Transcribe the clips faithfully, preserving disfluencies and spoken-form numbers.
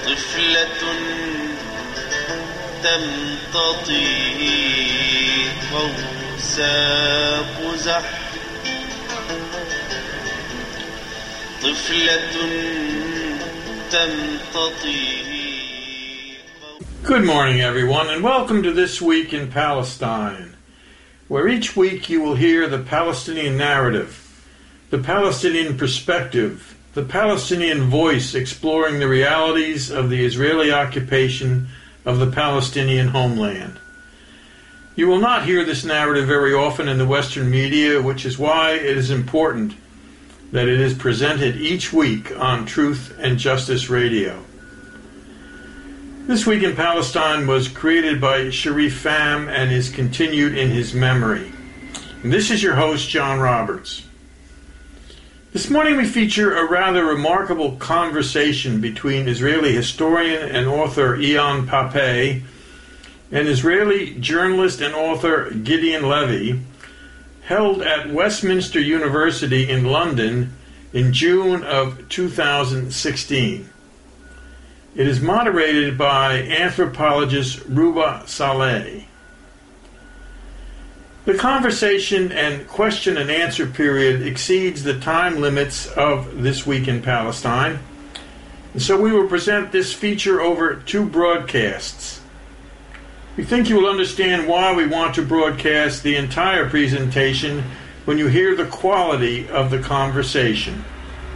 طفلة تمتطي قوسا قزح طفلة تمتطي. Good morning, everyone, and welcome to This Week in Palestine, where each week you will hear the Palestinian narrative, the Palestinian perspective, the Palestinian voice exploring the realities of the Israeli occupation of the Palestinian homeland. You will not hear this narrative very often in the Western media, which is why it is important that it is presented each week on Truth and Justice Radio. This Week in Palestine was created by Sharif Pham and is continued in his memory. And this is your host, John Roberts. This morning we feature a rather remarkable conversation between Israeli historian and author Ilan Pappé and Israeli journalist and author Gideon Levy, held at Westminster University in London in June of two thousand sixteen. It is moderated by anthropologist Ruba Saleh. The conversation and question and answer period exceeds the time limits of This Week in Palestine, and so we will present this feature over two broadcasts. We think you will understand why we want to broadcast the entire presentation when you hear the quality of the conversation.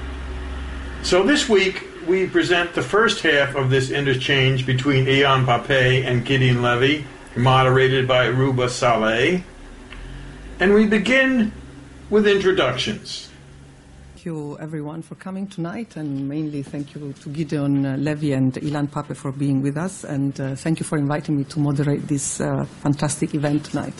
So this week we present the first half of this interchange between Ilan Pappé and Gideon Levy, moderated by Ruba Saleh. And we begin with introductions. Thank you, everyone, for coming tonight, and mainly thank you to Gideon uh, Levy and Ilan Pappé for being with us, and uh, thank you for inviting me to moderate this uh, fantastic event tonight.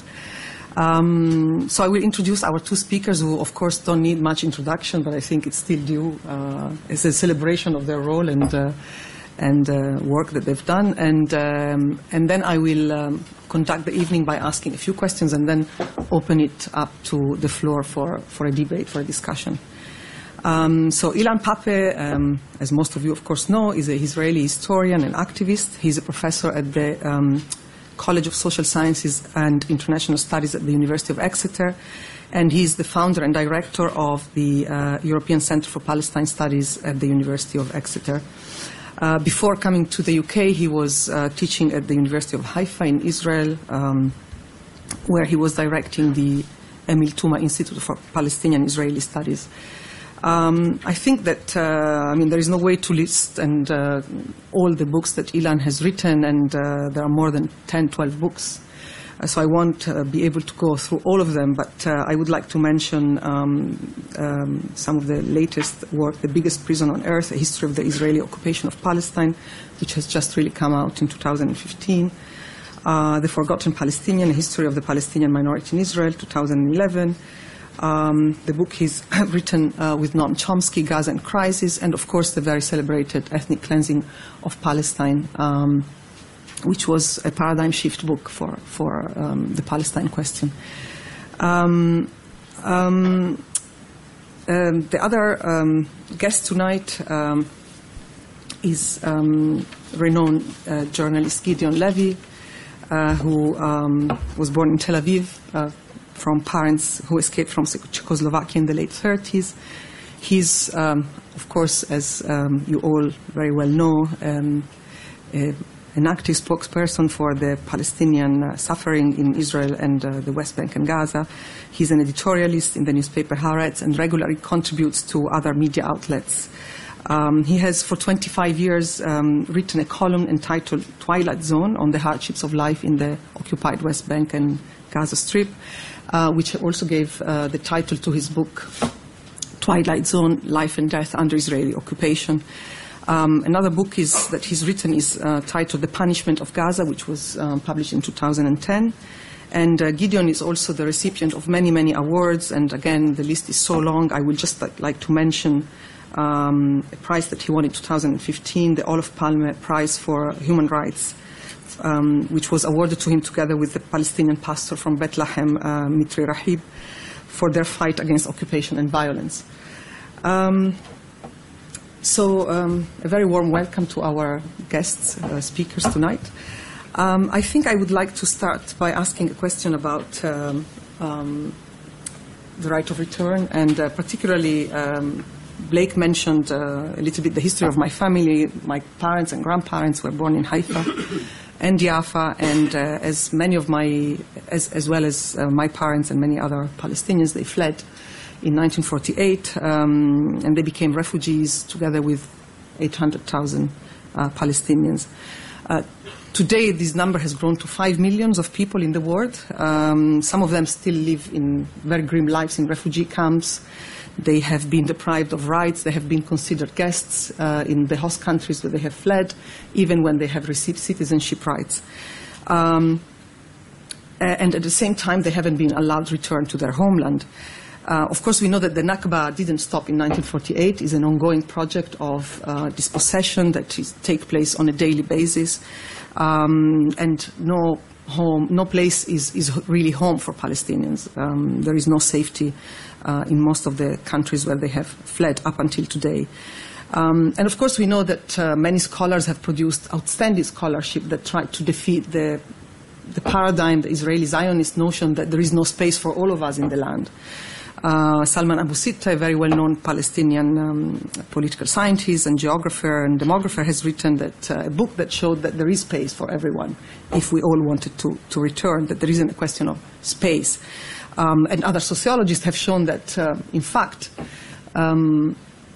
Um, so I will introduce our two speakers who, of course, don't need much introduction, but I think it's still due. Uh, it's a celebration of their role and uh, and uh, work that they've done. And um, and then I will um, conduct the evening by asking a few questions and then open it up to the floor for, for a debate, for a discussion. Um, so Ilan Pappé, um, as most of you, of course, know, is an Israeli historian and activist. He's a professor at the um, College of Social Sciences and International Studies at the University of Exeter, and he's the founder and director of the uh, European Center for Palestine Studies at the University of Exeter. Uh, before coming to the U K, he was uh, teaching at the University of Haifa in Israel, um, where he was directing the Emil Tuma Institute for Palestinian Israeli Studies. Um, I think that, uh, I mean, there is no way to list and uh, all the books that Ilan has written, and uh, there are more than ten, twelve books. Uh, so I won't uh, be able to go through all of them, but uh, I would like to mention um, um, some of the latest work, The Biggest Prison on Earth, A History of the Israeli Occupation of Palestine, which has just really come out in two thousand fifteen. Uh, The Forgotten Palestinian, A History of the Palestinian Minority in Israel, two thousand eleven. Um, the book he's written uh, with Noam Chomsky, Gaza and Crisis, and of course the very celebrated Ethnic Cleansing of Palestine, um, which was a paradigm shift book for, for um, the Palestine question. Um, um, um, the other um, guest tonight um, is um, renowned uh, journalist Gideon Levy, uh, who um, was born in Tel Aviv, uh, from parents who escaped from Czechoslovakia in the late thirties. He's, um, of course, as um, you all very well know, um, a, an active spokesperson for the Palestinian uh, suffering in Israel and uh, the West Bank and Gaza. He's an editorialist in the newspaper Haaretz and regularly contributes to other media outlets. Um, he has, for twenty-five years, um, written a column entitled Twilight Zone on the hardships of life in the occupied West Bank and Gaza Strip, uh, which also gave uh, the title to his book, Twilight Zone, Life and Death Under Israeli Occupation. Um, another book is, that he's written is uh, titled The Punishment of Gaza, which was um, published in two thousand ten. And uh, Gideon is also the recipient of many, many awards. And again, the list is so long, I would just like to mention um, a prize that he won in two thousand fifteen, the Olof Palme Prize for Human Rights, um, which was awarded to him together with the Palestinian pastor from Bethlehem, uh, Mitri Rahib, for their fight against occupation and violence. Um, So um, a very warm welcome to our guests, uh, speakers tonight. Um, I think I would like to start by asking a question about um, um, the right of return, and uh, particularly um, Blake mentioned uh, a little bit the history of my family. My parents and grandparents were born in Haifa and Jaffa, and uh, as many of my, as, as well as uh, my parents and many other Palestinians, they fled in nineteen forty-eight, um, and they became refugees together with eight hundred thousand uh, Palestinians. Uh, today, this number has grown to five million of people in the world. Um, some of them still live in very grim lives in refugee camps. They have been deprived of rights. They have been considered guests uh, in the host countries where they have fled, even when they have received citizenship rights. Um, and at the same time, they haven't been allowed to return to their homeland. Uh, of course, we know that the Nakba didn't stop in nineteen forty-eight. It's an ongoing project of uh, dispossession that is, take place on a daily basis. Um, and no home, no place is, is really home for Palestinians. Um, there is no safety uh, in most of the countries where they have fled up until today. Um, and of course, we know that uh, many scholars have produced outstanding scholarship that try to defeat the the paradigm, the Israeli Zionist notion that there is no space for all of us in the land. Uh, Salman Abu Sitta, a very well-known Palestinian um, political scientist and geographer and demographer, has written that, uh, a book that showed that there is space for everyone if we all wanted to, to return, that there isn't a question of space. Um, and other sociologists have shown that, uh, in fact, um,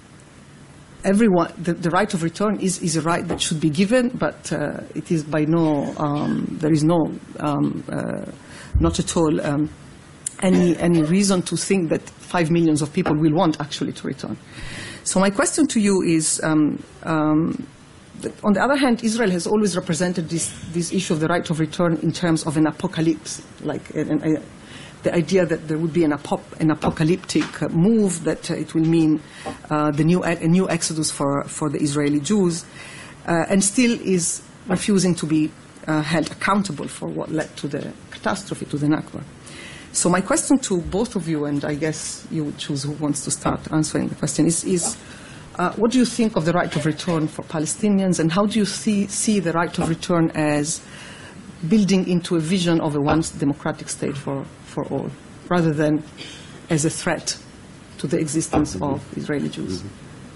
everyone, the, the right of return is, is a right that should be given, but uh, it is by no, um, there is no, um, uh, not at all, um, Any, any reason to think that five millions of people will want actually to return. So my question to you is, um, um, that on the other hand, Israel has always represented this, this issue of the right of return in terms of an apocalypse, like an, an, a, the idea that there would be an, apop, an apocalyptic uh, move, that uh, it will mean uh, the new, a new exodus for, for the Israeli Jews, uh, and still is refusing to be uh, held accountable for what led to the catastrophe, to the Nakba. So my question to both of you, and I guess you would choose who wants to start answering the question, is, is uh, what do you think of the right of return for Palestinians, and how do you see, see the right of return as building into a vision of a once democratic state for, for all, rather than as a threat to the existence of Israeli Jews?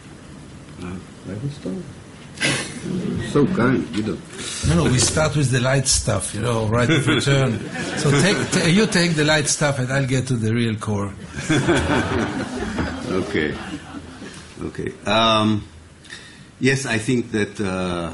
Uh, I will start. So kind, you know. No, no, we start with the light stuff, you know, right of return. So take, t you take the light stuff and I'll get to the real core. Okay. Okay. Um, yes, I think that uh,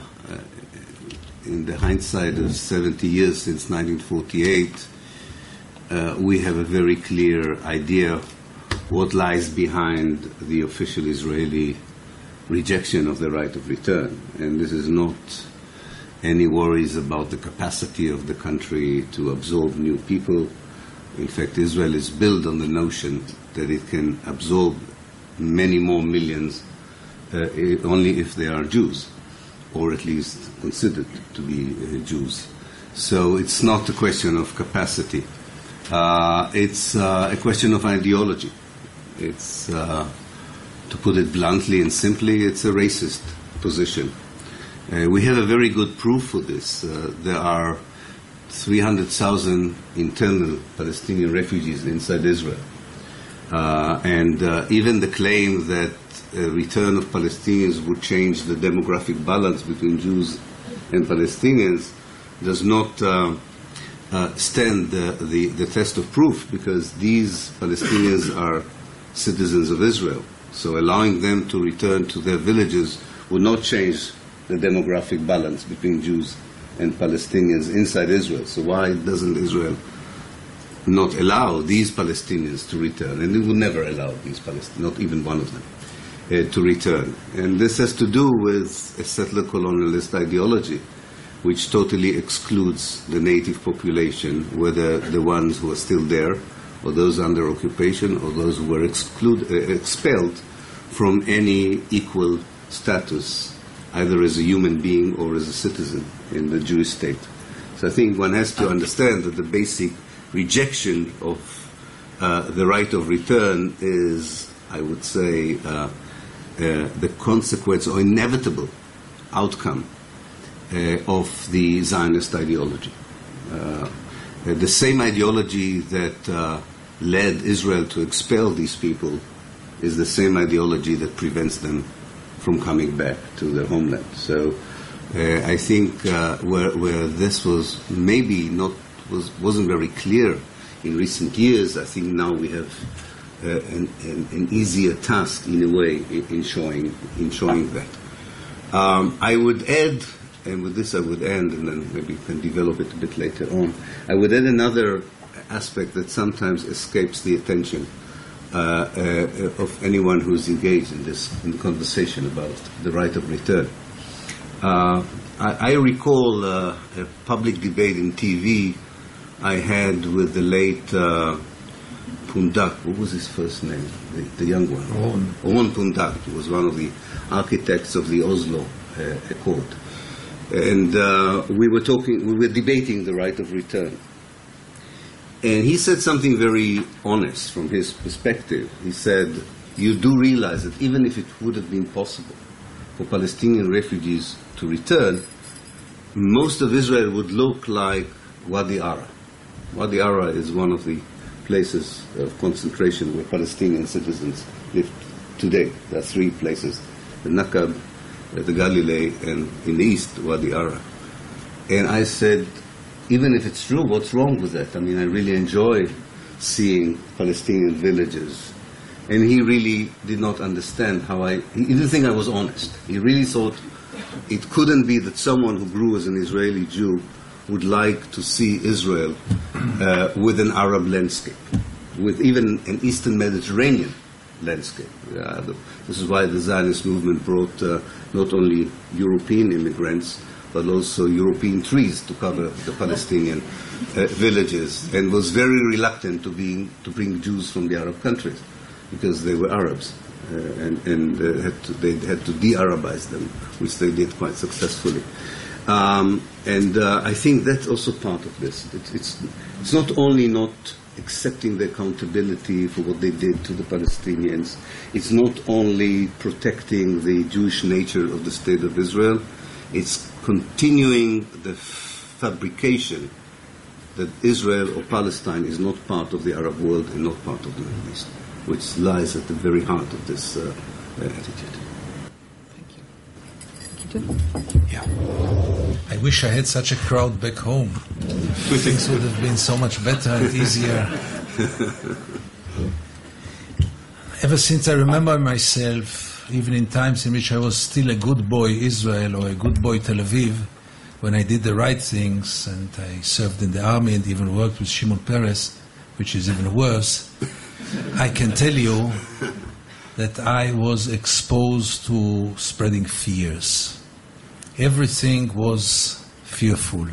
in the hindsight of seventy years since nineteen forty-eight, uh, we have a very clear idea what lies behind the official Israeli rejection of the right of return. And this is not any worries about the capacity of the country to absorb new people. In fact, Israel is built on the notion that it can absorb many more millions uh, only if they are Jews, or at least considered to be uh, Jews. So it's not a question of capacity. Uh, it's uh, a question of ideology. It's uh, To put it bluntly and simply, it's a racist position. Uh, we have a very good proof for this. Uh, there are three hundred thousand internal Palestinian refugees inside Israel. Uh, and uh, even the claim that a return of Palestinians would change the demographic balance between Jews and Palestinians does not uh, uh, stand the, the, the test of proof, because these Palestinians are citizens of Israel. So allowing them to return to their villages would not change the demographic balance between Jews and Palestinians inside Israel. So why doesn't Israel not allow these Palestinians to return? And it would never allow these Palestinians, not even one of them, uh, to return. And this has to do with a settler colonialist ideology, which totally excludes the native population, whether the ones who are still there, or those under occupation, or those who were exclude, uh, expelled from any equal status, either as a human being or as a citizen in the Jewish state. So I think one has to understand that the basic rejection of uh, the right of return is, I would say, uh, uh, the consequence or inevitable outcome uh, of the Zionist ideology. Uh, the same ideology that uh, led Israel to expel these people is the same ideology that prevents them from coming back to their homeland. So uh, I think uh, where, where this was maybe not was, wasn't very clear in recent years, I think now we have uh, an, an, an easier task in a way in showing in showing that. Um, I would add, and with this I would end, and then maybe we can develop it a bit later on. I would add another aspect that sometimes escapes the attention uh, uh, of anyone who's engaged in this in the conversation about the right of return. Uh, I, I recall uh, a public debate in T V I had with the late uh, Pundak. What was his first name? The, the young one. Owen. Owen Pundak. He was one of the architects of the Oslo uh, Accord. And uh, we were talking, we were debating the right of return. And he said something very honest from his perspective. He said, you do realize that even if it would have been possible for Palestinian refugees to return, most of Israel would look like Wadi Ara. Wadi Ara is one of the places of concentration where Palestinian citizens live today. There are three places, the Nakab, the Galilee, and in the east, Wadi Ara. And I said, even if it's true, what's wrong with that? I mean, I really enjoy seeing Palestinian villages. And he really did not understand how I, he didn't think I was honest. He really thought it couldn't be that someone who grew as an Israeli Jew would like to see Israel uh, with an Arab landscape, with even an Eastern Mediterranean landscape. Uh, the, this is why the Zionist movement brought uh, not only European immigrants, but also European trees to cover the Palestinian uh, villages, and was very reluctant to, being, to bring Jews from the Arab countries, because they were Arabs, uh, and, and uh, had to, they had to de-Arabize them, which they did quite successfully. Um, and uh, I think that's also part of this. It's, it's, it's not only not accepting the accountability for what they did to the Palestinians, it's not only protecting the Jewish nature of the State of Israel, it's continuing the fabrication that Israel or Palestine is not part of the Arab world and not part of the Middle East, which lies at the very heart of this uh, attitude. Yeah. I wish I had such a crowd back home. Things would have been so much better and easier. Ever since I remember myself, even in times in which I was still a good boy Israel or a good boy Tel Aviv, when I did the right things and I served in the army and even worked with Shimon Peres, which is even worse, I can tell you that I was exposed to spreading fears. Everything was fearful.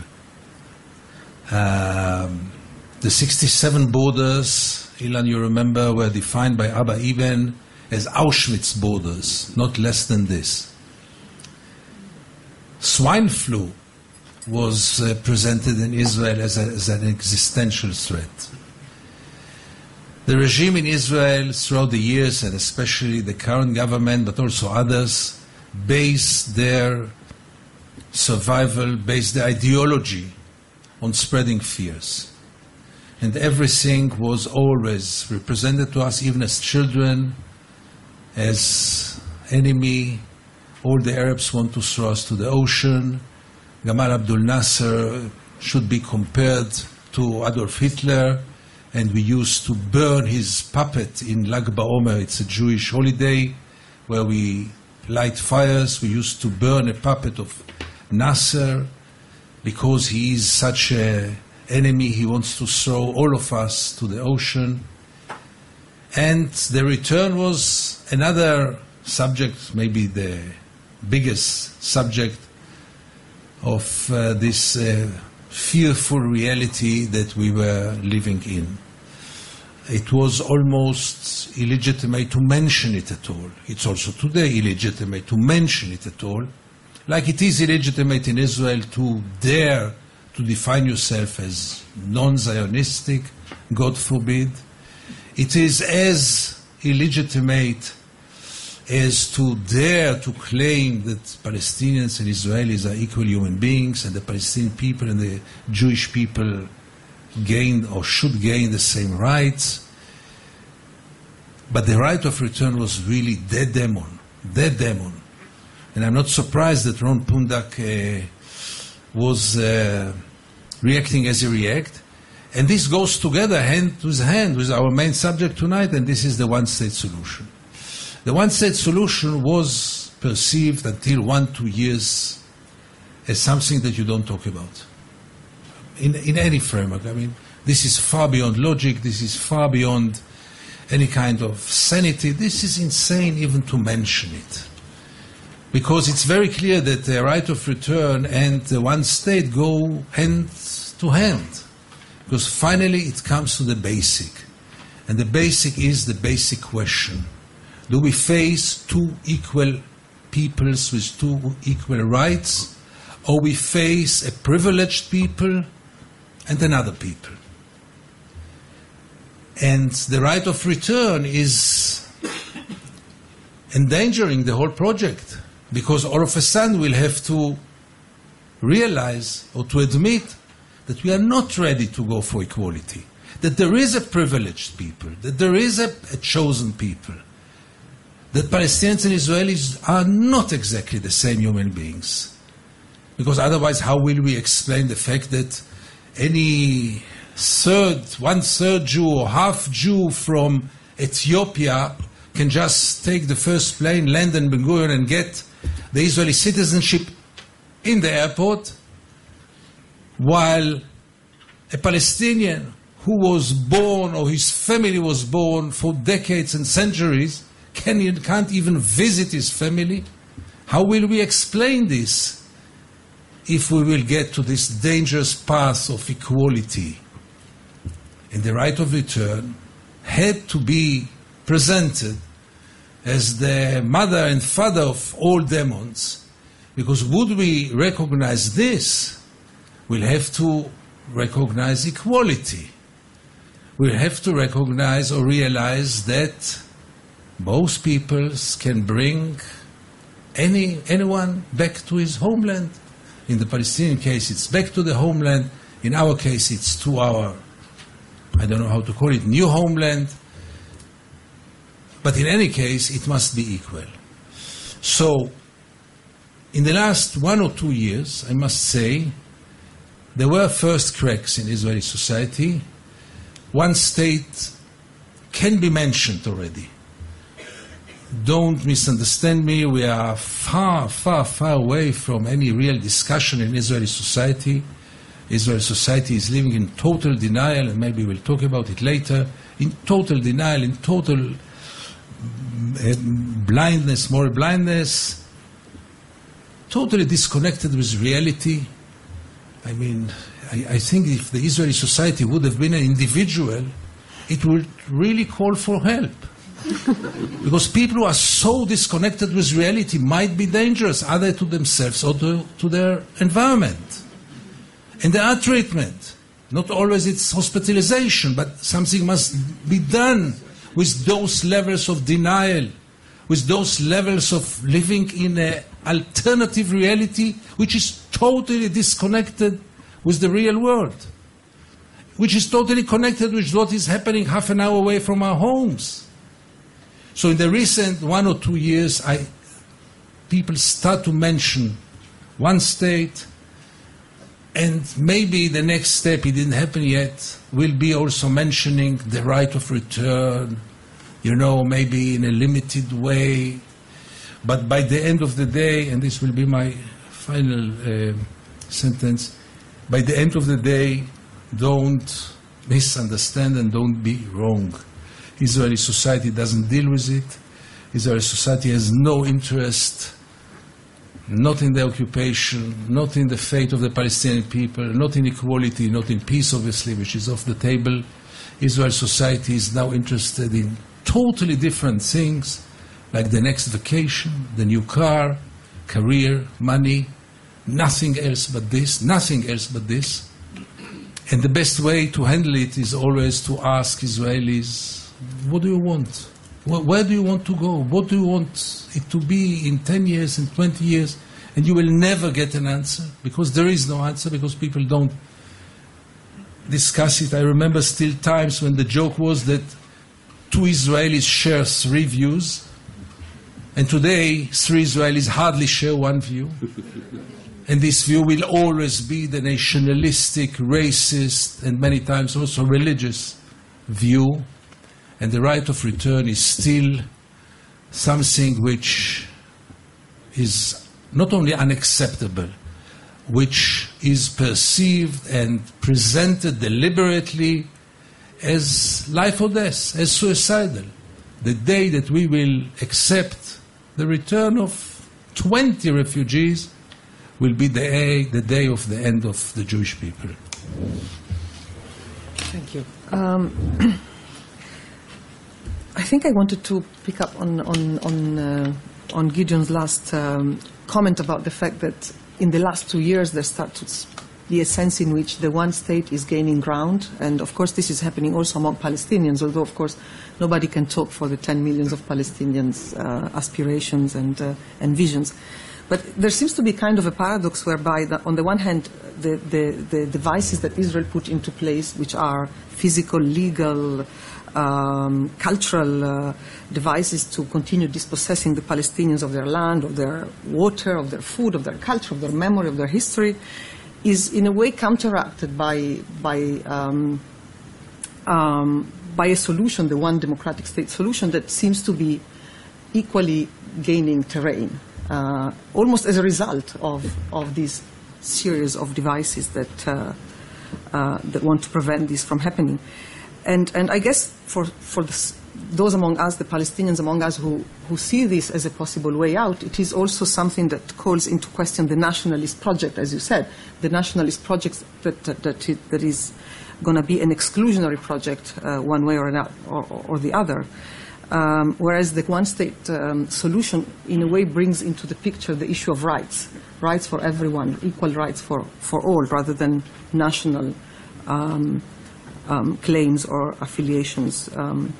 Um, the sixty-seven borders, Ilan, you remember, were defined by Abba Eban as Auschwitz borders, not less than this. Swine flu was uh, presented in Israel as, a, as an existential threat. The regime in Israel throughout the years, and especially the current government, but also others, based their survival, based their ideology on spreading fears. And everything was always represented to us, even as children, as enemy. All the Arabs want to throw us to the ocean. Gamal Abdel Nasser should be compared to Adolf Hitler, and we used to burn his puppet in Lag BaOmer. It's a Jewish holiday where we light fires. We used to burn a puppet of Nasser because he is such an enemy. He wants to throw all of us to the ocean. And the return was another subject, maybe the biggest subject of uh, this uh, fearful reality that we were living in. It was almost illegitimate to mention it at all. It's also today illegitimate to mention it at all, like it is illegitimate in Israel to dare to define yourself as non-Zionistic, God forbid. It is as illegitimate as to dare to claim that Palestinians and Israelis are equal human beings, and the Palestinian people and the Jewish people gain or should gain the same rights. But the right of return was really dead demon, dead demon. And I'm not surprised that Ron Pundak uh, was uh, reacting as he reacted. And this goes together hand with hand with our main subject tonight, and this is the one-state solution. The one-state solution was perceived until one, two years as something that you don't talk about in, in any framework. I mean, this is far beyond logic. This is far beyond any kind of sanity. This is insane even to mention it, because it's very clear that the right of return and the one state go hand to hand, because finally it comes to the basic, and the basic is the basic question: do we face two equal peoples with two equal rights, or we face a privileged people and another people? And the right of return is endangering the whole project, because all of a sudden we'll have to realize or to admit that we are not ready to go for equality, that there is a privileged people, that there is a, a chosen people, that Palestinians and Israelis are not exactly the same human beings. Because otherwise, how will we explain the fact that any third, one-third Jew or half Jew from Ethiopia can just take the first plane, land in Ben Gurion, and get the Israeli citizenship in the airport, while a Palestinian who was born or his family was born for decades and centuries can, can't even visit his family? How will we explain this if we will get to this dangerous path of equality? And the right of return had to be presented as the mother and father of all demons, because would we recognize this, we'll have to recognize equality. We'll have to recognize or realize that both peoples can bring any anyone back to his homeland. In the Palestinian case, it's back to the homeland. In our case, it's to our, I don't know how to call it, new homeland. But in any case, it must be equal. So, in the last one or two years, I must say, there were first cracks in Israeli society. One state can be mentioned already. Don't misunderstand me, we are far, far, far away from any real discussion in Israeli society. Israeli society is living in total denial, and maybe we'll talk about it later, in total denial, in total blindness, moral blindness, totally disconnected with reality. I mean, I, I think if the Israeli society would have been an individual, it would really call for help. Because people who are so disconnected with reality might be dangerous, either to themselves or to, to their environment. And there are treatment. Not always it's hospitalization, but something must be done with those levels of denial, with those levels of living in an alternative reality which is totally disconnected with the real world, which is totally connected with what is happening half an hour away from our homes. So in the recent one or two years, I, people start to mention one state, and maybe the next step, it didn't happen yet, will be also mentioning the right of return, you know, maybe in a limited way. But by the end of the day, and this will be my final uh, sentence, by the end of the day, don't misunderstand and don't be wrong. Israeli society doesn't deal with it. Israeli society has no interest, not in the occupation, not in the fate of the Palestinian people, not in equality, not in peace, obviously, which is off the table. Israeli society is now interested in totally different things, like the next vacation, the new car, career, money, nothing else but this, nothing else but this. And the best way to handle it is always to ask Israelis, what do you want? Where, where do you want to go? What do you want it to be in ten years, in twenty years? And you will never get an answer, because there is no answer, because people don't discuss it. I remember still times when the joke was that two Israelis share three views, and today three Israelis hardly share one view. And this view will always be the nationalistic, racist, and many times also religious view. And the right of return is still something which is not only unacceptable, which is perceived and presented deliberately as life or death, as suicidal. The day that we will accept the return of twenty refugees will be the day, the day of the end of the Jewish people. Thank you. Um, I think I wanted to pick up on on on, uh, on Gideon's last um, comment about the fact that in the last two years there started to be a sense in which the one state is gaining ground, and of course this is happening also among Palestinians, although of course nobody can talk for the ten millions of Palestinians' uh, aspirations and, uh, and visions. But there seems to be kind of a paradox whereby, the, on the one hand, the, the, the devices that Israel put into place, which are physical, legal, um, cultural uh, devices to continue dispossessing the Palestinians of their land, of their water, of their food, of their culture, of their memory, of their history, is in a way counteracted by, by, um, um, by a solution, the one democratic state solution, that seems to be equally gaining terrain. Uh, almost as a result of, of this series of devices that, uh, uh, that want to prevent this from happening. And, and I guess for, for the, those among us, the Palestinians among us who, who see this as a possible way out, it is also something that calls into question the nationalist project, as you said, the nationalist project that, that, that, it, that is going to be an exclusionary project uh, one way or, another, or, or the other. Um, whereas the one-state um, solution, in a way, brings into the picture the issue of rights, rights for everyone, equal rights for, for all, rather than national um, um, claims or affiliations. Um,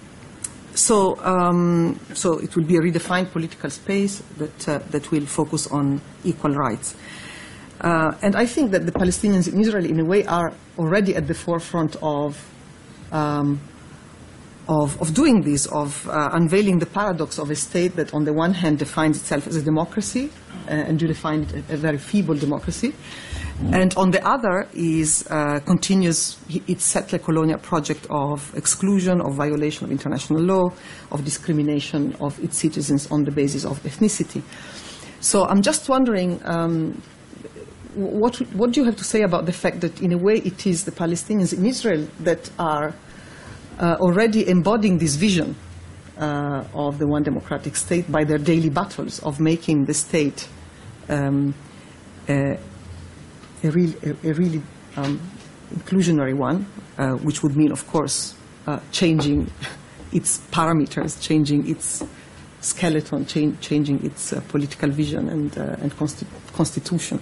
so, um, so it will be a redefined political space that, uh, that will focus on equal rights. Uh, and I think that the Palestinians in Israel, in a way, are already at the forefront of um, Of, of doing this, of uh, unveiling the paradox of a state that on the one hand defines itself as a democracy, uh, and you define it a, a very feeble democracy, and on the other is uh, continues its settler colonial project of exclusion, of violation of international law, of discrimination of its citizens on the basis of ethnicity. So I'm just wondering, um, what, what do you have to say about the fact that in a way it is the Palestinians in Israel that are Uh, already embodying this vision uh, of the one democratic state by their daily battles of making the state um, a, a, real, a, a really um, inclusionary one, uh, which would mean, of course, uh, changing its parameters, changing its skeleton, change, changing its uh, political vision and, uh, and consti constitution.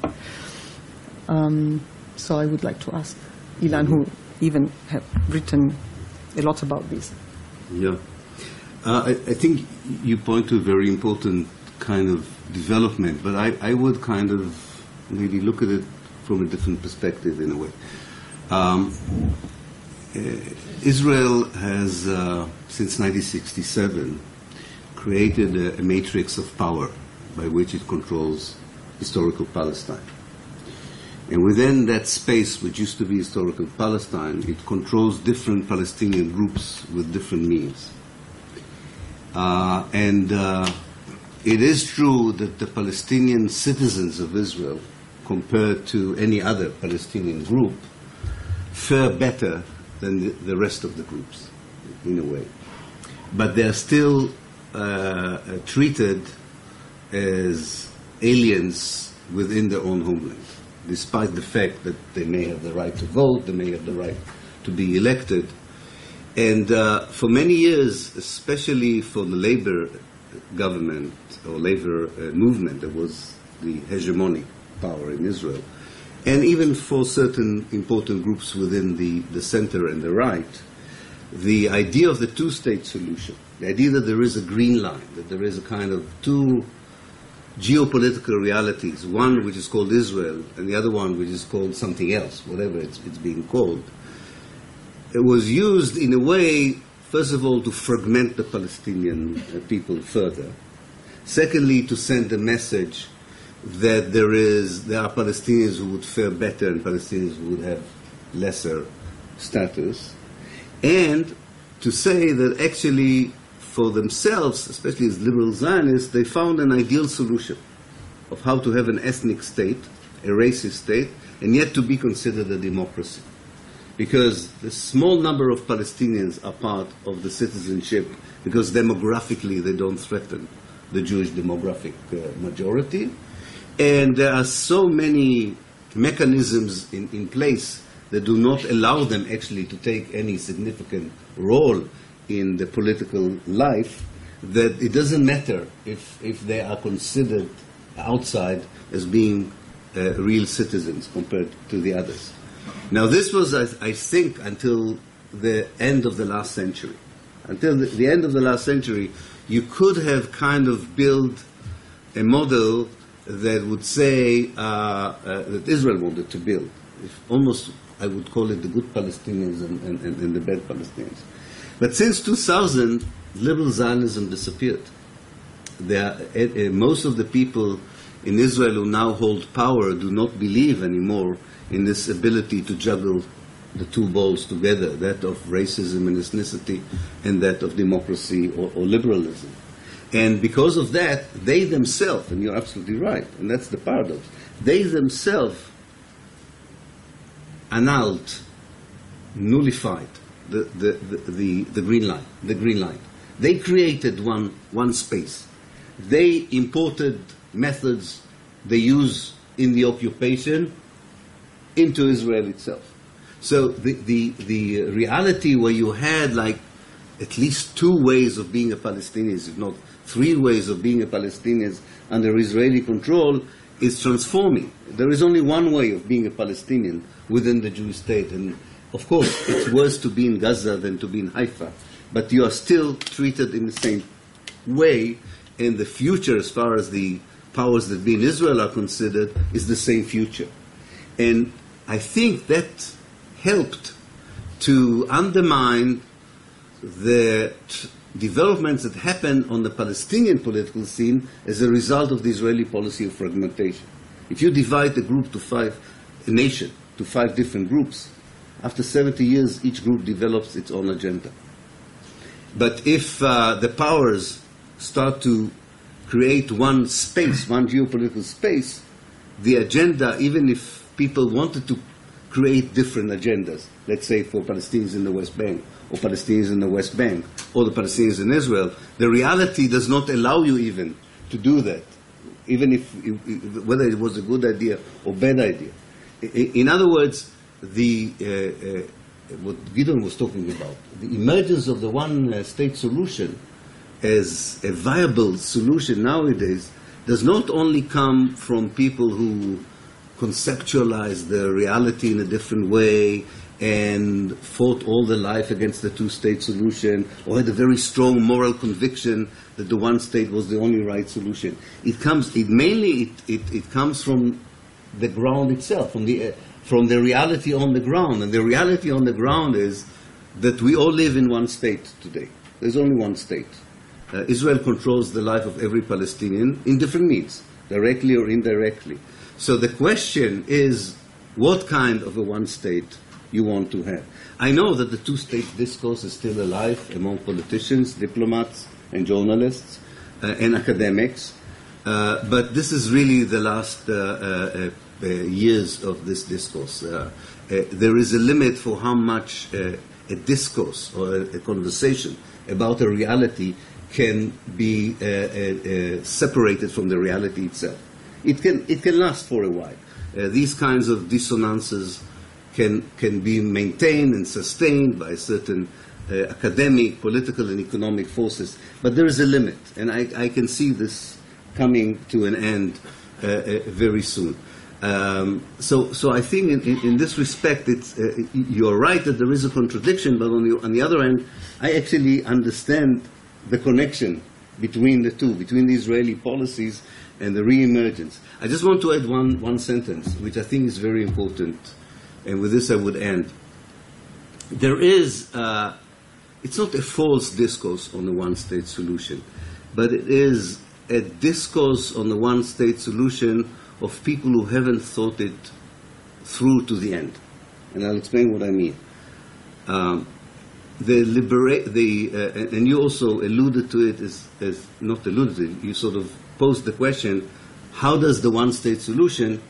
Um, so I would like to ask Ilan, who even have written a lot about this. Yeah. Uh, I, I think you point to a very important kind of development, but I, I would kind of maybe look at it from a different perspective in a way. Um, uh, Israel has, uh, since nineteen sixty-seven, created a, a matrix of power by which it controls historical Palestine. And within that space, which used to be historical Palestine, it controls different Palestinian groups with different means. Uh, and uh, it is true that the Palestinian citizens of Israel, compared to any other Palestinian group, fare better than the, the rest of the groups, in a way. But they're still uh, treated as aliens within their own homeland, despite the fact that they may have the right to vote, they may have the right to be elected. And uh, for many years, especially for the labor government or labor uh, movement, that was the hegemonic power in Israel, and even for certain important groups within the, the center and the right, the idea of the two-state solution The idea that there is a green line, that there is a kind of two geopolitical realities, one which is called Israel and the other one which is called something else, whatever it's, it's being called. It was used in a way, first of all, to fragment the Palestinian uh, people further. Secondly, to send a message that there is there are Palestinians who would fare better and Palestinians who would have lesser status. And to say that actually for themselves, especially as liberal Zionists, they found an ideal solution of how to have an ethnic state, a racist state, and yet to be considered a democracy. Because the small number of Palestinians are part of the citizenship, because demographically they don't threaten the Jewish demographic uh, majority. And there are so many mechanisms in, in place that do not allow them actually to take any significant role in the political life, that it doesn't matter if, if they are considered outside as being uh, real citizens compared to the others. Now this was, I, I think, until the end of the last century. Until the, the end of the last century, you could have kind of built a model that would say uh, uh, that Israel wanted to build. If almost, I would call it the good Palestinians and, and, and the bad Palestinians. But since two thousand, liberal Zionism disappeared. There, uh, uh, most of the people in Israel who now hold power do not believe anymore in this ability to juggle the two balls together, that of racism and ethnicity and that of democracy or, or liberalism. And because of that, they themselves, and you're absolutely right, and that's the paradox, they themselves annulled, nullified the, the, the, the, the green line, the green line. They created one, one space. They imported methods they use in the occupation into Israel itself. So the, the, the reality where you had like at least two ways of being a Palestinian, if not three ways of being a Palestinian under Israeli control, is transforming. There is only one way of being a Palestinian within the Jewish state. And of course, it's worse to be in Gaza than to be in Haifa. But you are still treated in the same way. And the future, as far as the powers that be in Israel are considered, is the same future. And I think that helped to undermine the t- developments that happened on the Palestinian political scene as a result of the Israeli policy of fragmentation. If you divide the group to five, a nation, to five different groups, after seventy years, each group develops its own agenda. But if uh, the powers start to create one space, one geopolitical space, the agenda, even if people wanted to create different agendas, let's say for Palestinians in the West Bank, or Palestinians in the West Bank, or the Palestinians in Israel, the reality does not allow you even to do that, even if, if whether it was a good idea or bad idea. In other words, the uh, uh, what Gideon was talking about, the emergence of the one-state solution as a viable solution nowadays does not only come from people who conceptualize the reality in a different way and fought all their life against the two-state solution, or had a very strong moral conviction that the one state was the only right solution. It comes, it mainly, it, it, it comes from the ground itself, from the, uh, from the reality on the ground. And the reality on the ground is that we all live in one state today. There's only one state. Uh, Israel controls the life of every Palestinian in different means, directly or indirectly. So the question is, what kind of a one state you want to have? I know that the two-state discourse is still alive among politicians, diplomats, and journalists, uh, and academics, uh, but this is really the last uh, uh, uh, years of this discourse. Uh, uh, there is a limit for how much uh, a discourse or a, a conversation about a reality can be uh, uh, uh, separated from the reality itself. It can, it can last for a while. Uh, these kinds of dissonances can, can be maintained and sustained by certain uh, academic, political, and economic forces. But there is a limit, and I, I can see this coming to an end uh, uh, very soon. Um, so, so I think in, in, in this respect, it's, uh, you're right that there is a contradiction, but on the, on the other hand, I actually understand the connection between the two, between the Israeli policies and the re-emergence. I just want to add one, one sentence, which I think is very important, and with this I would end. There is, uh, it's not a false discourse on the one-state solution, but it is a discourse on the one-state solution of people who haven't thought it through to the end. And I'll explain what I mean. Um, the libera- the, uh, and you also alluded to it, as, as not alluded to it, you sort of posed the question, how does the one-state solution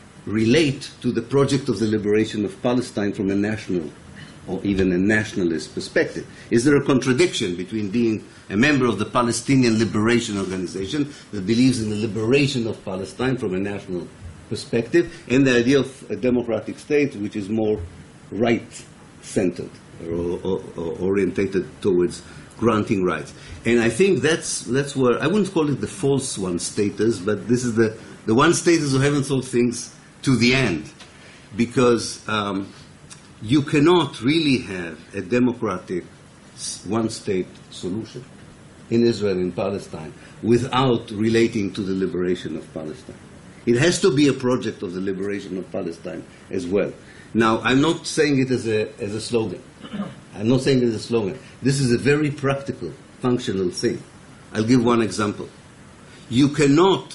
relate to the project of the liberation of Palestine from a national or even a nationalist perspective? Is there a contradiction between being a member of the Palestinian Liberation Organization that believes in the liberation of Palestine from a national perspective and the idea of a democratic state which is more right-centered or, or, or orientated towards granting rights? And I think that's, that's where, I wouldn't call it the false one-staters, but this is the, the one-staters who haven't thought things to the end. Because um, you cannot really have a democratic one-state solution in Israel and Palestine without relating to the liberation of Palestine. It has to be a project of the liberation of Palestine as well. Now, I'm not saying it as a, as a slogan. I'm not saying it as a slogan. This is a very practical, functional thing. I'll give one example. You cannot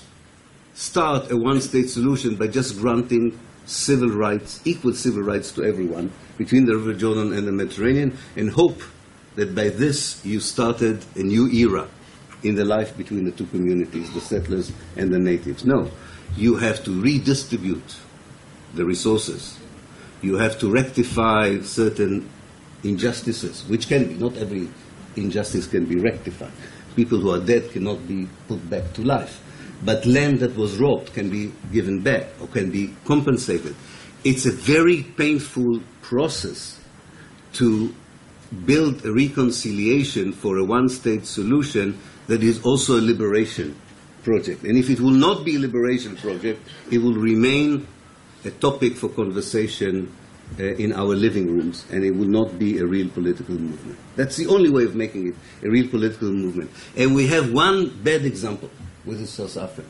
start a one-state solution by just granting civil rights, equal civil rights to everyone between the River Jordan and the Mediterranean, and hope that by this you started a new era in the life between the two communities, the settlers and the natives. No, you have to redistribute the resources. You have to rectify certain injustices, which can be, not every injustice can be rectified. People who are dead cannot be put back to life. But land that was robbed can be given back or can be compensated. It's a very painful process to build a reconciliation for a one-state solution that is also a liberation project. And if it will not be a liberation project, it will remain a topic for conversation uh, in our living rooms, and it will not be a real political movement. That's the only way of making it a real political movement. And we have one bad example, which is South Africa.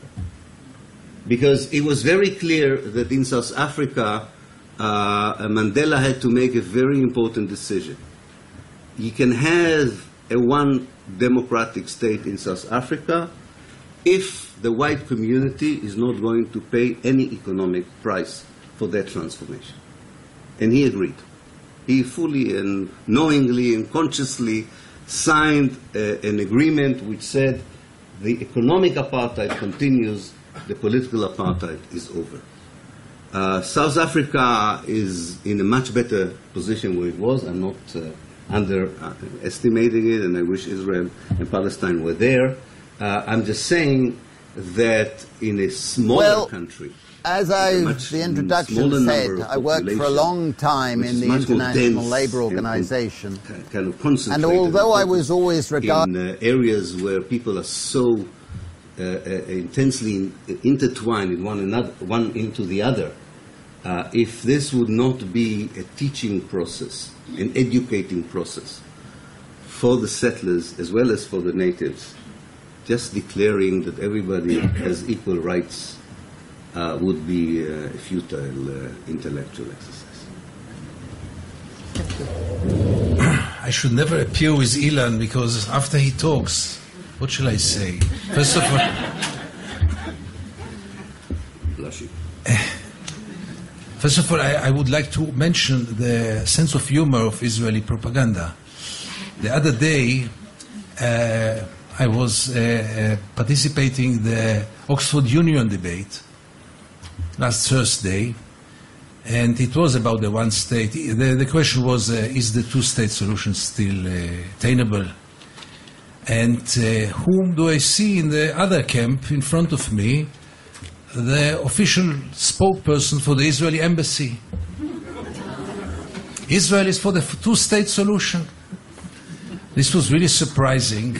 Because it was very clear that in South Africa, uh, Mandela had to make a very important decision. You can have a one democratic state in South Africa if the white community is not going to pay any economic price for that transformation. And he agreed. He fully and knowingly and consciously signed uh, an agreement which said the economic apartheid continues, the political apartheid is over. Uh, South Africa is in a much better position where it was. I'm not uh, underestimating it, and I wish Israel and Palestine were there. Uh, I'm just saying that in a smaller well, country, as I, the introduction said, I worked for a long time in the International Labour Organization, kind of and although I was always regarded in uh, areas where people are so uh, uh, intensely intertwined in one another, one into the other, uh, if this would not be a teaching process, an educating process for the settlers as well as for the natives, just declaring that everybody has equal rights uh, would be uh, a futile uh, intellectual exercise. I should never appear with Ilan because after he talks, what shall I say? First of all, Blushing. First of all, I, I would like to mention the sense of humor of Israeli propaganda. The other day, uh, I was uh, uh, participating in the Oxford Union debate last Thursday, and it was about the one state. The, the question was, uh, is the two-state solution still uh, attainable? And uh, whom do I see in the other camp in front of me? The official spokesperson for the Israeli embassy. Israel is for the two-state solution. This was really surprising.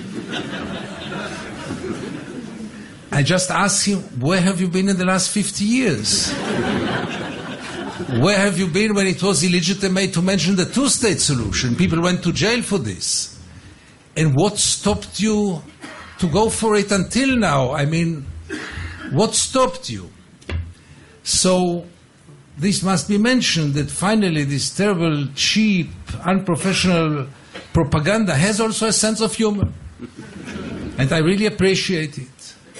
I just asked him, where have you been in the last fifty years? Where have you been when it was illegitimate to mention the two-state solution? People went to jail for this. And what stopped you to go for it until now? I mean, what stopped you? So this must be mentioned, that finally this terrible, cheap, unprofessional propaganda has also a sense of humor. And I really appreciate it.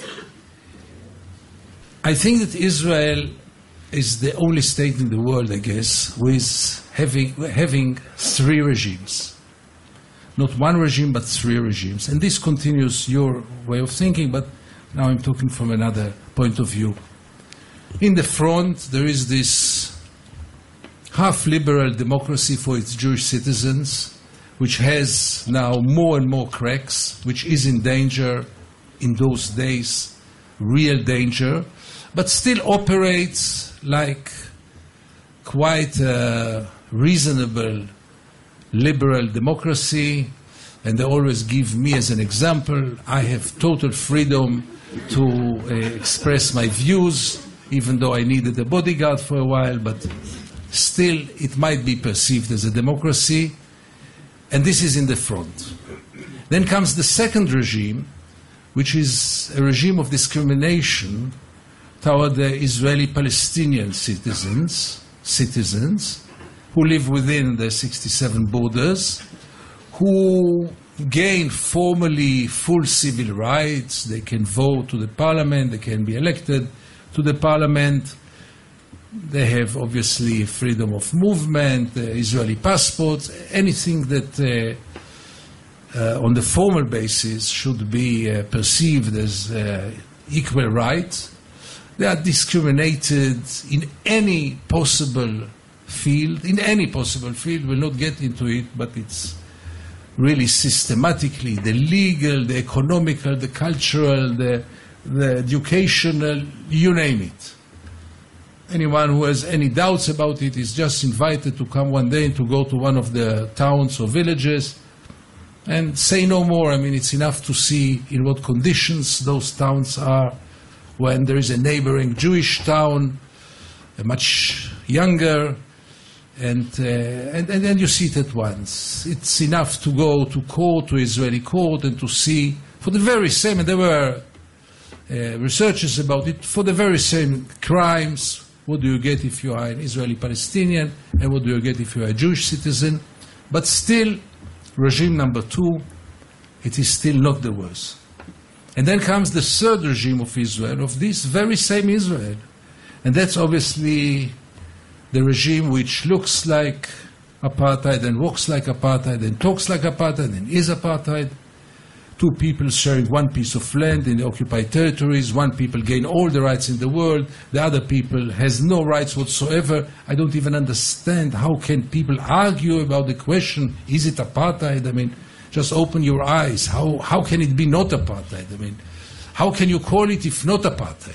I think that Israel is the only state in the world, I guess, who is having, having three regimes. Not one regime, but three regimes. And this continues your way of thinking, but now I'm talking from another point of view. In the front, there is this half-liberal democracy for its Jewish citizens, which has now more and more cracks, which is in danger in those days, real danger, but still operates like quite a reasonable liberal democracy. And they always give me as an example. I have total freedom to uh, express my views, even though I needed a bodyguard for a while, but still it might be perceived as a democracy. And this is in the front. Then comes the second regime, which is a regime of discrimination toward the Israeli-Palestinian citizens, citizens who live within the sixty-seven borders, who gain formally full civil rights. They can vote to the parliament, they can be elected to the parliament. They have obviously freedom of movement, uh, Israeli passports, anything that uh, uh, on the formal basis should be uh, perceived as uh, equal rights. They are discriminated in any possible field, in any possible field. We'll not get into it, but it's really systematically the legal, the economical, the cultural, the, the educational, you name it. Anyone who has any doubts about it is just invited to come one day and to go to one of the towns or villages and say no more. I mean, it's enough to see in what conditions those towns are when there is a neighboring Jewish town, a much younger, and, uh, and, and then you see it at once. It's enough to go to court, to Israeli court, and to see for the very same, and there were uh, researches about it, for the very same crimes. What do you get if you are an Israeli Palestinian, and what do you get if you are a Jewish citizen? But still, regime number two, it is still not the worst. And then comes the third regime of Israel, of this very same Israel. And that's obviously the regime which looks like apartheid and walks like apartheid and talks like apartheid and is apartheid. Two people sharing one piece of land in the occupied territories. One people gain all the rights in the world. The other people has no rights whatsoever. I don't even understand how can people argue about the question, is it apartheid? I mean, just open your eyes. How, how can it be not apartheid? I mean, how can you call it if not apartheid?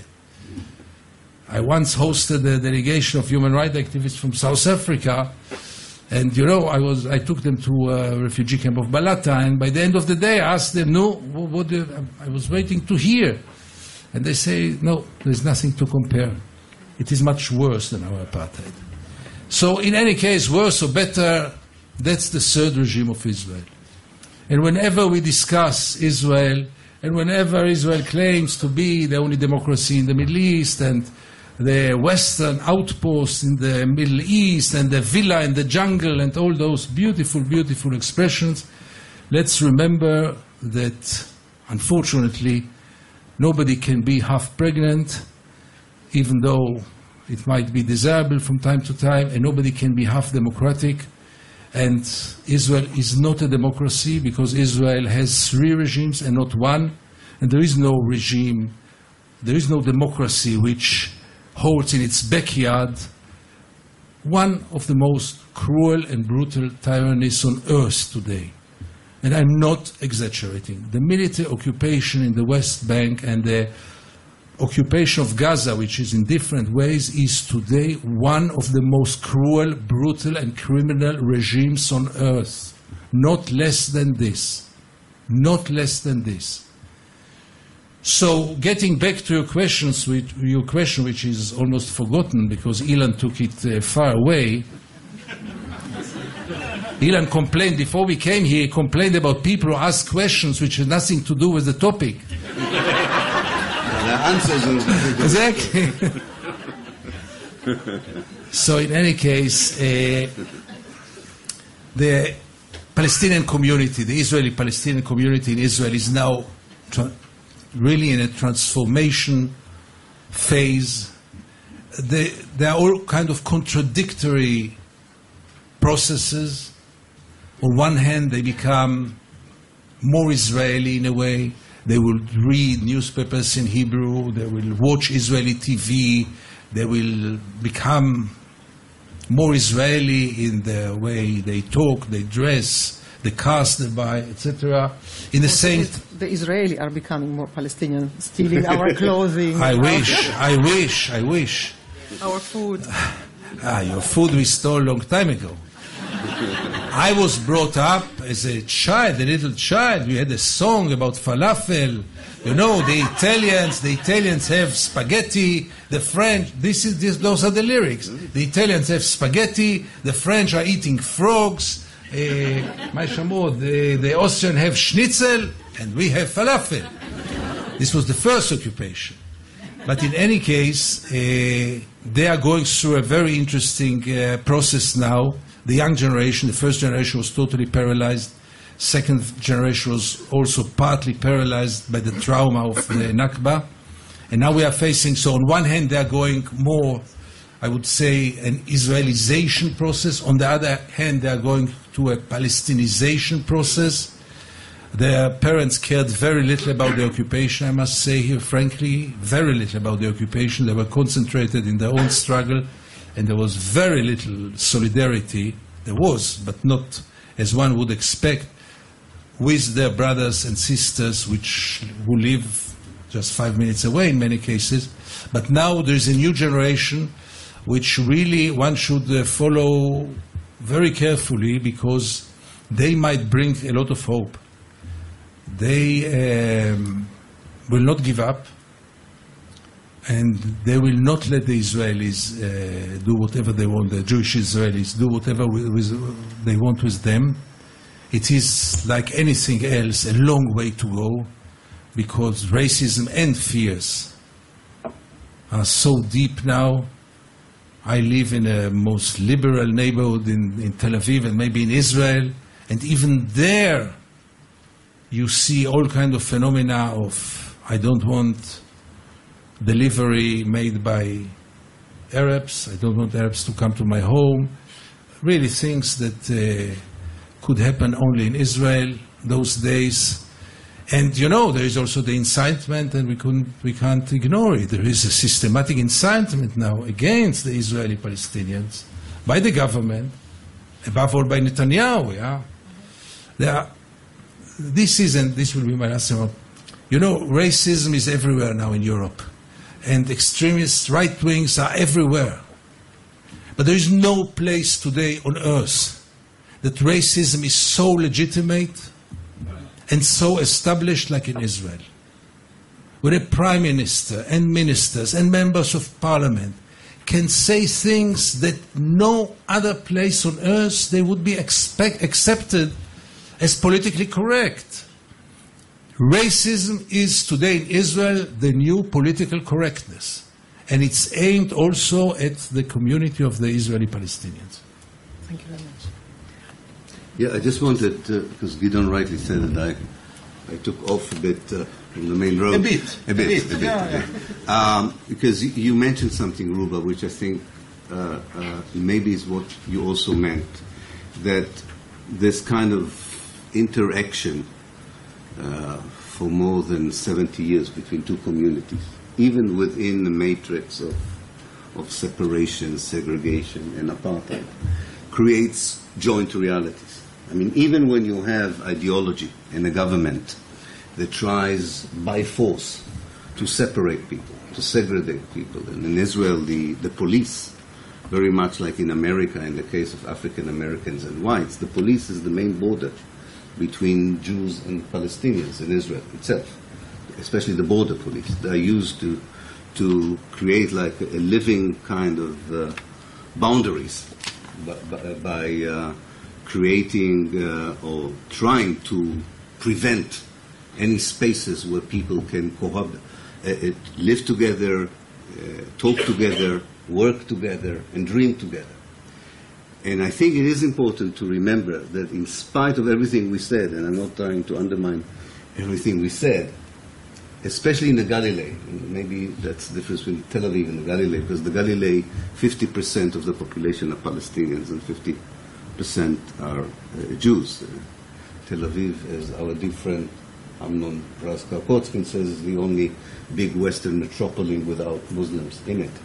I once hosted a delegation of human rights activists from South Africa. And, you know, I was, I took them to a refugee camp of Balata, and by the end of the day I asked them, no, what, what do you, I was waiting to hear. And they say, no, there's nothing to compare. It is much worse than our apartheid. So in any case, worse or better, that's the third regime of Israel. And whenever we discuss Israel, and whenever Israel claims to be the only democracy in the Middle East, and the Western outpost in the Middle East, and the villa in the jungle, and all those beautiful, beautiful expressions, let's remember that, unfortunately, nobody can be half pregnant, even though it might be desirable from time to time, and nobody can be half democratic. And Israel is not a democracy because Israel has three regimes and not one, and there is no regime, there is no democracy which holds in its backyard one of the most cruel and brutal tyrannies on earth today. And I'm not exaggerating. The military occupation in the West Bank and the occupation of Gaza, which is in different ways, is today one of the most cruel, brutal, and criminal regimes on earth. Not less than this. Not less than this. So, getting back to your questions, which, your question, which is almost forgotten because Ilan took it uh, far away. Ilan complained, before we came here, he complained about people who ask questions which have nothing to do with the topic. The answers are exactly. So in any case, uh, the Palestinian community, the Israeli-Palestinian community in Israel is now tra- really in a transformation phase. They, there are all kind of contradictory processes. On one hand, they become more Israeli in a way. They will read newspapers in Hebrew. They will watch Israeli T V. They will become more Israeli in the way they talk, they dress, the cars they buy, et cetera. In the same, the Israeli are becoming more Palestinian, stealing our clothing. I wish, I wish, I wish. Our food. Ah, your food we stole a long time ago. I was brought up as a child, a little child. We had a song about falafel. You know, the Italians, the Italians have spaghetti. The French, this is this, those are the lyrics. The Italians have spaghetti. The French are eating frogs. Uh, the, the Austrians have schnitzel, and we have falafel. This was the first occupation. But in any case, uh, they are going through a very interesting uh, process now. The young generation, the first generation was totally paralyzed. Second generation was also partly paralyzed by the trauma of the Nakba. And now we are facing, so on one hand they are going more, I would say, an Israelization process. On the other hand, they are going to a Palestinization process. Their parents cared very little about the occupation, I must say here, frankly, very little about the occupation. They were concentrated in their own struggle, and there was very little solidarity. There was, but not as one would expect, with their brothers and sisters, which who live just five minutes away in many cases. But now there is a new generation which really one should uh, follow very carefully, because they might bring a lot of hope. They um, will not give up, and they will not let the Israelis uh, do whatever they want, the Jewish Israelis do whatever with, with, they want with them. It is, like anything else, a long way to go, because racism and fears are so deep now. I live in a most liberal neighborhood in, in Tel Aviv and maybe in Israel, and even there you see all kind of phenomena of, I don't want delivery made by Arabs, I don't want Arabs to come to my home, really things that uh, could happen only in Israel those days. And you know, there is also the incitement, and we, couldn't, we can't ignore it. There is a systematic incitement now against the Israeli Palestinians by the government, above all by Netanyahu. Yeah? There are, this is, and this will be my last remark, you know, racism is everywhere now in Europe, and extremist right wings are everywhere. But there is no place today on earth that racism is so legitimate and so established like in Israel, where a prime minister and ministers and members of parliament can say things that no other place on earth they would be expect, accepted as politically correct. Racism is today in Israel the new political correctness, and it's aimed also at the community of the Israeli Palestinians. Thank you very much. Yeah, I just wanted, uh, because Gideon rightly said that I, I took off a bit uh, from the main road. A bit. A bit, a bit. A bit, yeah, a bit. Um, because you, you mentioned something, Ruba, which I think uh, uh, maybe is what you also meant, that this kind of interaction uh, for more than seventy years between two communities, even within the matrix of, of separation, segregation, and apartheid, creates joint realities. I mean, even when you have ideology in a government that tries by force to separate people, to segregate people, and in Israel, the, the police, very much like in America in the case of African Americans and whites, the police is the main border between Jews and Palestinians in Israel itself, especially the border police. They are used to, to create like a, a living kind of uh, boundaries by, by, by uh, creating uh, or trying to prevent any spaces where people can cohab- uh, live together, uh, talk together, work together, and dream together. And I think it is important to remember that in spite of everything we said, and I'm not trying to undermine everything we said, especially in the Galilee, and maybe that's the difference between Tel Aviv and the Galilee, because the Galilee, fifty percent of the population are Palestinians and fifty percent are uh, Jews. Uh, Tel Aviv, as our dear friend Amnon Raz-Karpotskin says, is the only big Western metropolis without Muslims in it.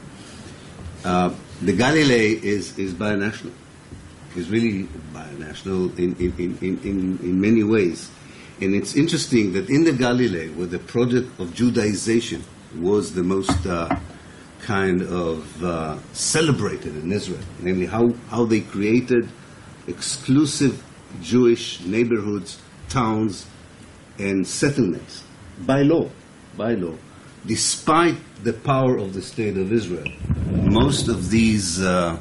Uh, the Galilee is, is binational. Is really binational in, in, in, in, in many ways. And it's interesting that in the Galilee, where the project of Judaization was the most uh, kind of uh, celebrated in Israel, namely how, how they created exclusive Jewish neighborhoods, towns, and settlements by law, by law. Despite the power of the State of Israel, most of these uh,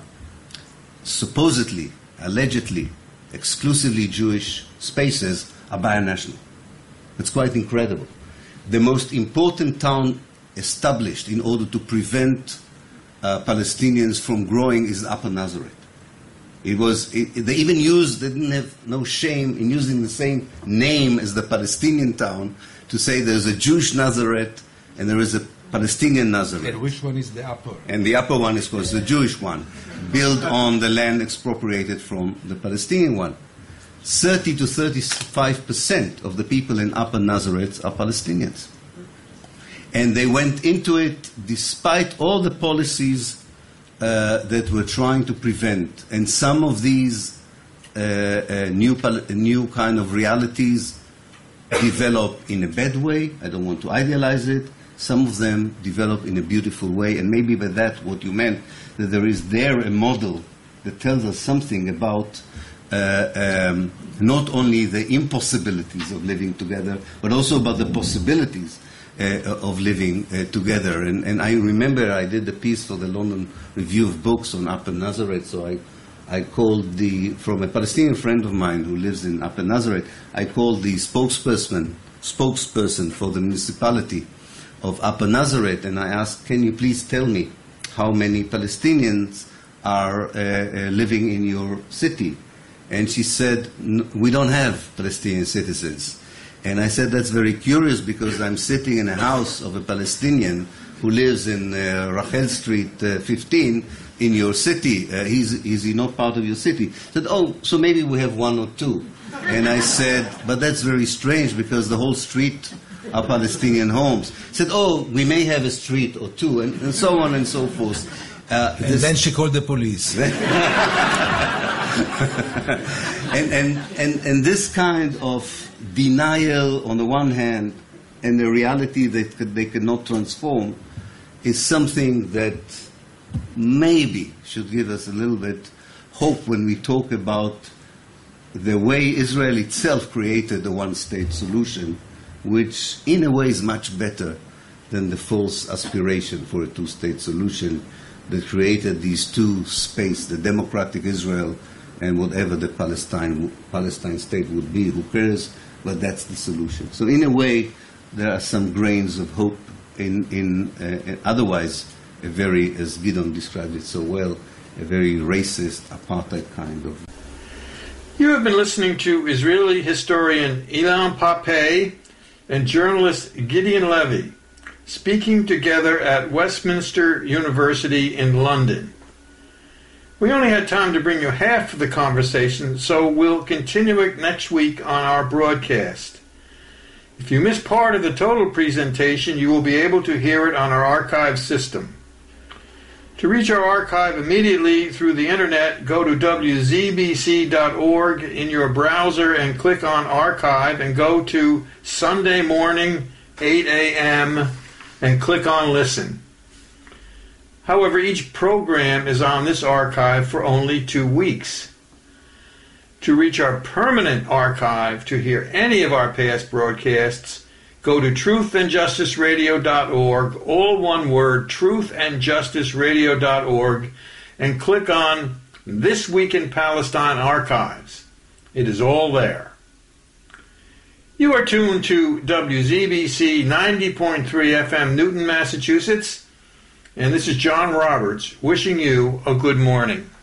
supposedly, allegedly, exclusively Jewish spaces are binational. It's quite incredible. The most important town established in order to prevent uh, Palestinians from growing is Upper Nazareth. It was, it, they even used, they didn't have no shame in using the same name as the Palestinian town to say there's a Jewish Nazareth and there is a Palestinian Nazareth. And which one is the upper? And the upper one is, of course, the Jewish one, built on the land expropriated from the Palestinian one. thirty to thirty-five percent of the people in Upper Nazareth are Palestinians. And they went into it despite all the policies uh, that were trying to prevent. And some of these uh, uh, new, new kind of realities develop in a bad way. I don't want to idealize it. Some of them develop in a beautiful way. And maybe by that what you meant, that there is there a model that tells us something about Uh, um, not only the impossibilities of living together, but also about the possibilities uh, of living uh, together. And, and I remember I did a piece for the London Review of Books on Upper Nazareth, so I, I called the, from a Palestinian friend of mine who lives in Upper Nazareth, I called the spokesperson, spokesperson for the municipality of Upper Nazareth, and I asked, can you please tell me how many Palestinians are uh, uh, living in your city? And she said, we don't have Palestinian citizens. And I said, that's very curious because I'm sitting in a house of a Palestinian who lives in uh, Rachel Street uh, fifteen in your city. Uh, he's, is he not part of your city? I said, oh, so maybe we have one or two. And I said, but that's very strange because the whole street are Palestinian homes. He said, oh, we may have a street or two, and, and so on and so forth. Uh, and then she called the police. and, and, and, and this kind of denial on the one hand and the reality that could, they cannot transform is something that maybe should give us a little bit hope when we talk about the way Israel itself created the one-state solution, which in a way is much better than the false aspiration for a two-state solution that created these two spaces, the democratic Israel and whatever the Palestine Palestine state would be. Who cares? But that's the solution. So in a way, there are some grains of hope in, in uh, otherwise a very, as Gideon described it so well, a very racist, apartheid kind of. You have been listening to Israeli historian Ilan Pappé and journalist Gideon Levy speaking together at Westminster University in London. We only had time to bring you half of the conversation, so we'll continue it next week on our broadcast. If you missed part of the total presentation, you will be able to hear it on our archive system. To reach our archive immediately through the internet, go to w z b c dot org in your browser and click on Archive and go to Sunday morning, eight a.m., and click on Listen. However, each program is on this archive for only two weeks. To reach our permanent archive to hear any of our past broadcasts, go to truth and justice radio dot org, all one word, truth and justice radio dot org, and click on This Week in Palestine Archives. It is all there. You are tuned to W Z B C ninety point three F M, Newton, Massachusetts, and this is John Roberts wishing you a good morning.